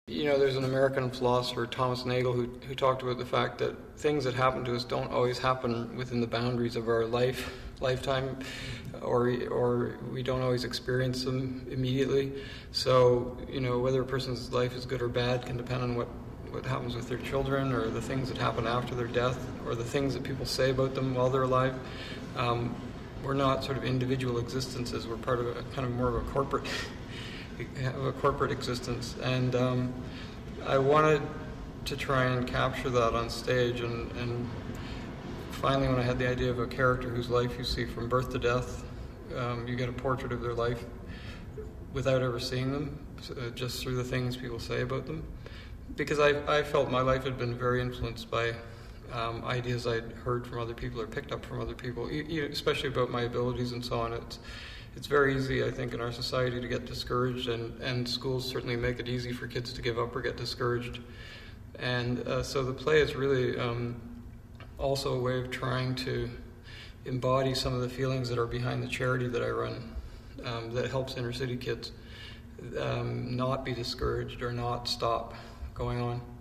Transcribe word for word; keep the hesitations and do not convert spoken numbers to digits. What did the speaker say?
You know, there's an American philosopher, Thomas Nagel, who, who talked about the fact that things that happen to us don't always happen within the boundaries of our life, lifetime, or or we don't always experience them immediately. So, you know, whether a person's life is good or bad can depend on what, what happens with their children, or the things that happen after their death, or the things that people say about them while they're alive. Um, we're not sort of individual existences. We're part of a kind of more of a corporate have a corporate existence, and um, I wanted to try and capture that on stage, and, and finally when I had the idea of a character whose life you see from birth to death, um, you get a portrait of their life without ever seeing them, uh, just through the things people say about them, because I, I felt my life had been very influenced by um, ideas I'd heard from other people or picked up from other people, especially about my abilities and so on. It's, It's very easy, I think, in our society to get discouraged, and, and schools certainly make it easy for kids to give up or get discouraged. And uh, so the play is really um, also a way of trying to embody some of the feelings that are behind the charity that I run, um, that helps inner city kids um, not be discouraged or not stop going on.